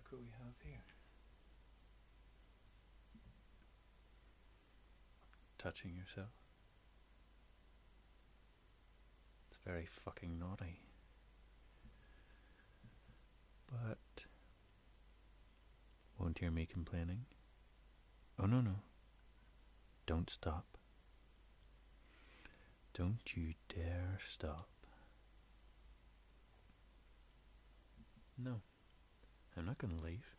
look what we have here. Touching yourself. It's very fucking naughty. But won't hear me complaining. Oh no, no. Don't stop. Don't you dare stop. No, I'm not going to leave.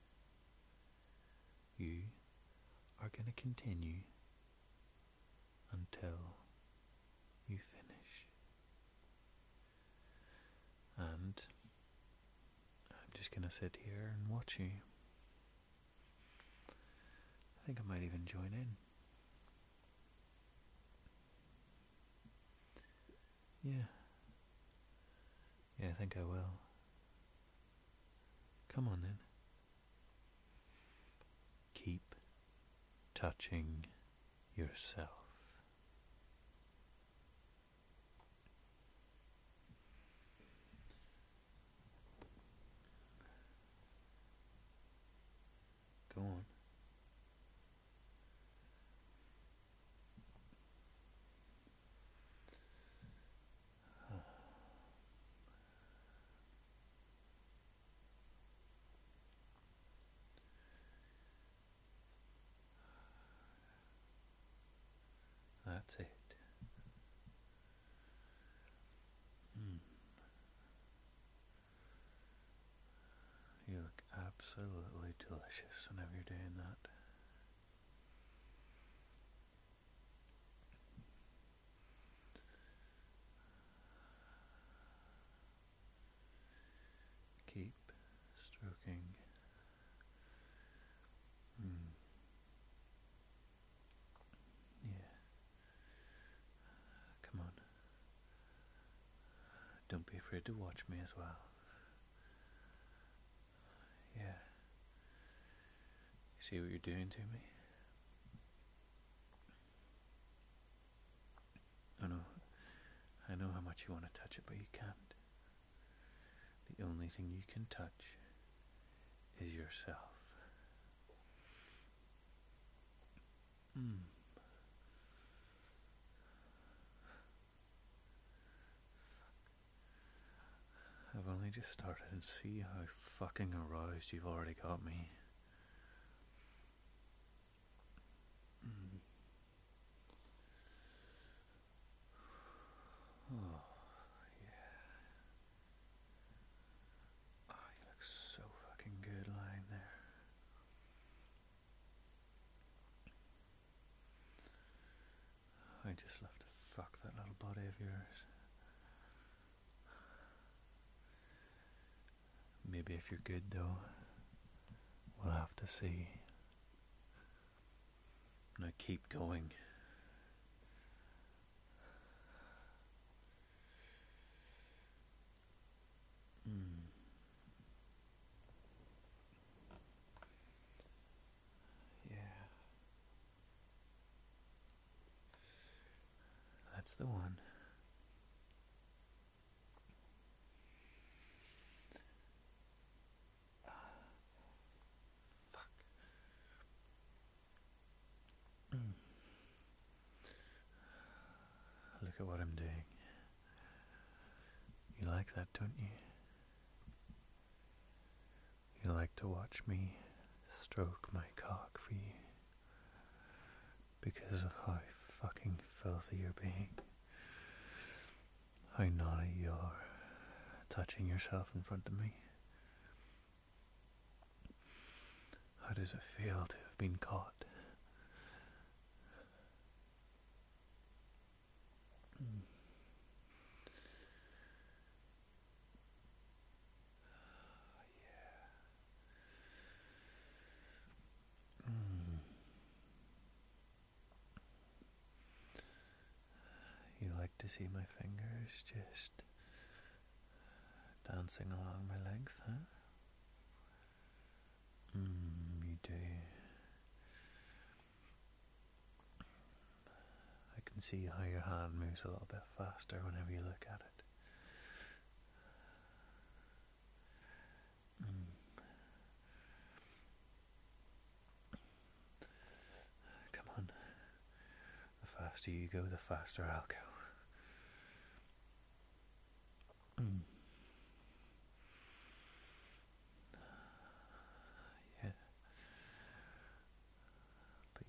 You are going to continue until you finish. And I'm just going to sit here and watch you. I think I might even join in. Yeah. Yeah, I think I will. Come on then. Keep touching yourself. Go on. That's it. You look absolutely delicious whenever you're doing that. Keep stroking. Yeah. Come on. Don't be afraid to watch me as well. Yeah. You see what you're doing to me? I know how much you want to touch it, but you can't. The only thing you can touch is yourself. I've only just started and see how fucking aroused you've already got me. Oh, yeah. Oh, you look so fucking good lying there. I just love to fuck that little body of yours. Maybe if you're good though, we'll have to see. Now keep going. Yeah. That's the one. Fuck. Look at what I'm doing. You like that, don't you? You like to watch me stroke my cock for you because of how fucking filthy you're being. How naughty you are touching yourself in front of me. How does it feel to have been caught? You like to see my fingers just dancing along my length, huh? You do. I can see how your hand moves a little bit faster whenever you look at it. faster you go, the faster I'll go. Yeah. But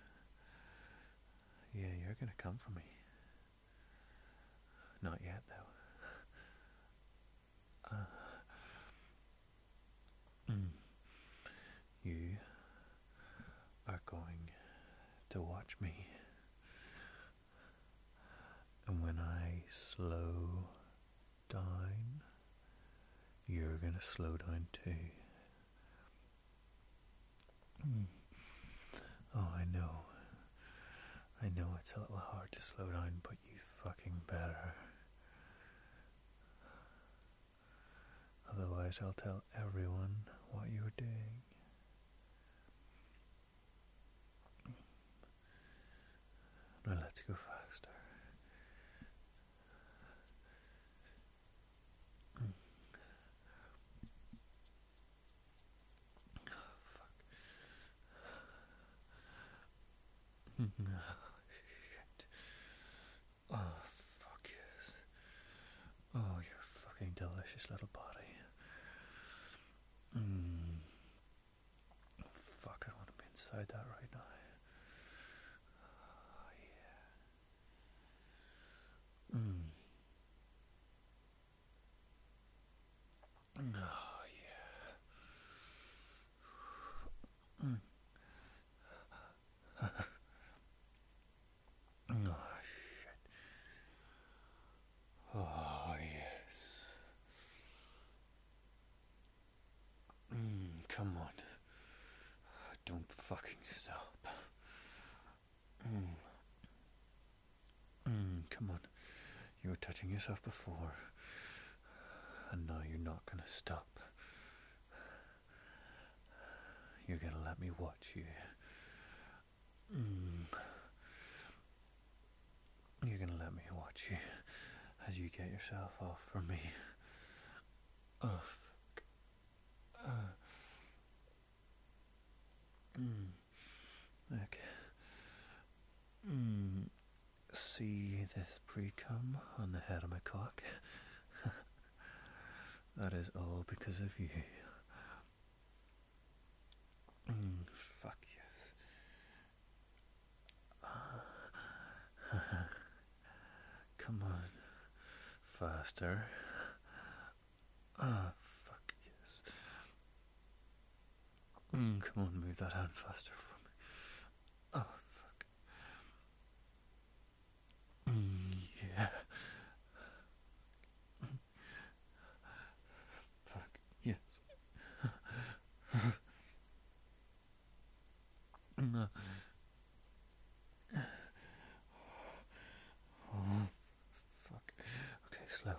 you're gonna come for me. Not yet, though. You are going to watch me. And when I slow down, you're going to slow down too. Oh, I know. I know it's a little hard to slow down, but you fucking better. Otherwise, I'll tell everyone what you were doing. Now let's go faster. Shit. Oh, fuck yes. Oh, your fucking delicious little body. Fuck, I want to be inside that right now. Oh, yeah. Oh, yeah. Oh, shit. Oh, yes. Come on. Don't fucking stop. Come on. You were touching yourself before. And now you're not gonna stop. You're gonna let me watch you. You're gonna let me watch you as you get yourself off from me. Oh, fuck. Look. See this pre-cum on the head of my cock? That is all because of you. Fuck yes. Come on. Faster. Ah, fuck yes. Come on, move that hand faster for me. Oh, fuck. Yeah. Fuck yes. Oh, fuck. Okay, slow.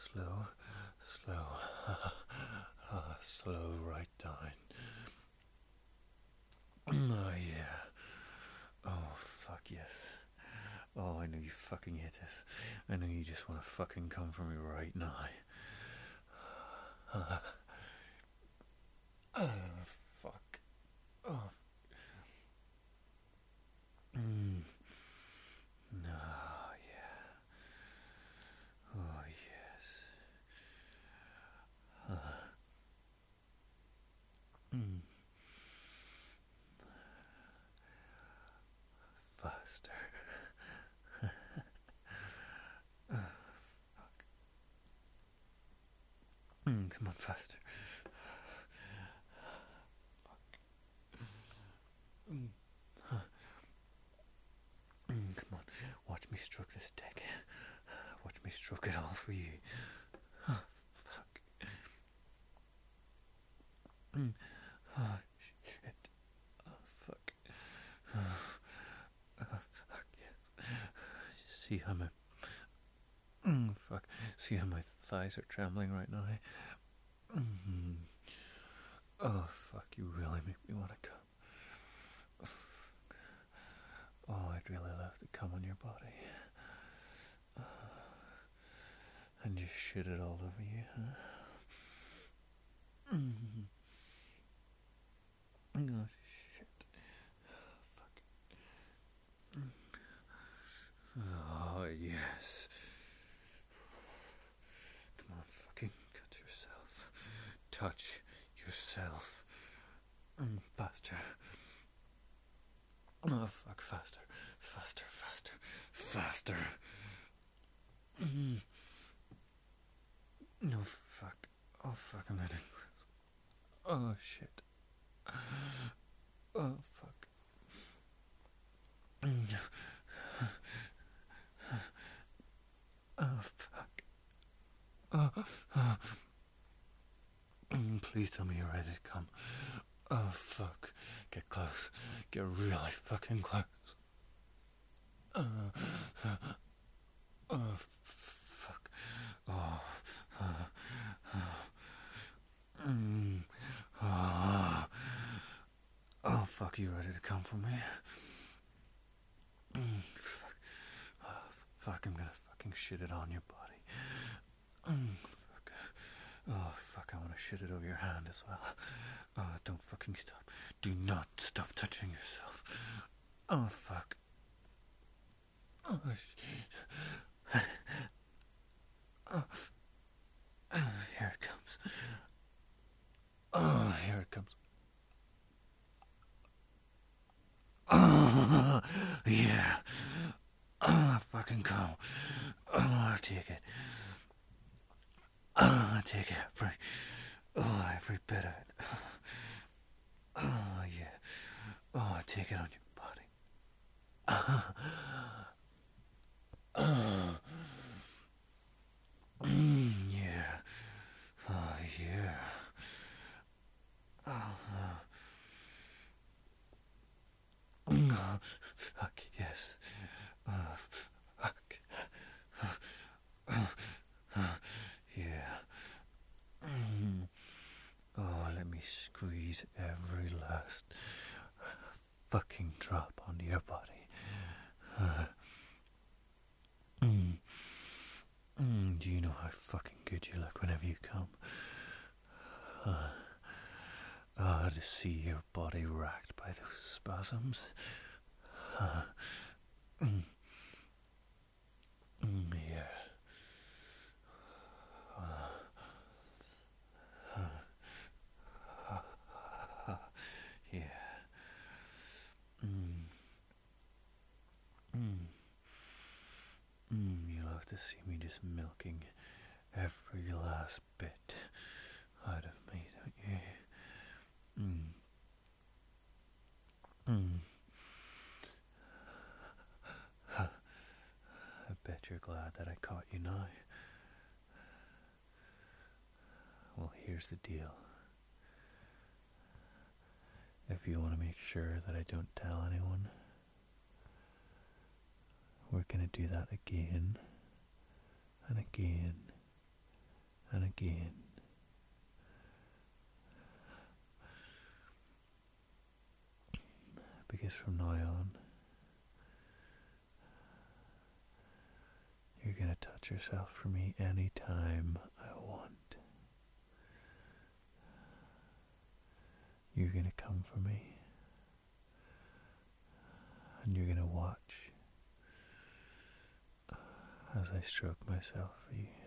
Slow right down. Oh, yeah. Oh, fuck yes. Oh, I know you fucking hate this. I know you just want to fucking come for me right now. Oh, fuck. Oh. Oh, yeah. Oh, yes. Faster. Come on, faster. Come on, watch me stroke this dick. Watch me stroke it all for you. Oh, fuck. Oh, shit. Oh, fuck. Oh, fuck, yeah. See how my... fuck. See how my thighs are trembling right now? Oh, fuck, you really make me want to come. Oh, I'd really love to come on your body. And just shit it all over you, huh? Oh, shit. Fuck. touch yourself. Faster. Oh fuck, faster. Faster, faster, faster. No, fuck. Oh fuck, I'm gonna... Oh shit. Oh fuck. Oh fuck. Please tell me you're ready to come. Oh fuck. Get close. Get really fucking close. Oh fuck. Oh. Oh fuck, you ready to come for me? Fuck. Oh, fuck, I'm gonna fucking shit it on your body. Fuck. Oh fuck, I wanna shit it over your hand as well. Oh, don't fucking stop. Do not stop touching yourself. Oh fuck. Oh shit. Oh. Here it comes. Oh, here it comes. Oh, yeah. Oh, fucking come. Oh, take it. Oh, take it. Every bit of it. Oh, yeah. Oh, take it on your body. Yeah. Oh, yeah. Oh, fuck, yes. Oh, fuck. Yeah. Oh, let me squeeze every last fucking drop onto your body. Do you know how fucking good you look whenever you come? To see your body racked by those spasms. Yeah. Yeah. You'll have to see me just milking every last bit out of me, don't you? I bet you're glad that I caught you now. Well, here's the deal. If you want to make sure that I don't tell anyone, we're gonna do that again, and again, and again. Because from now on, you're gonna touch yourself for me anytime I want. You're gonna come for me, and you're gonna watch as I stroke myself for you.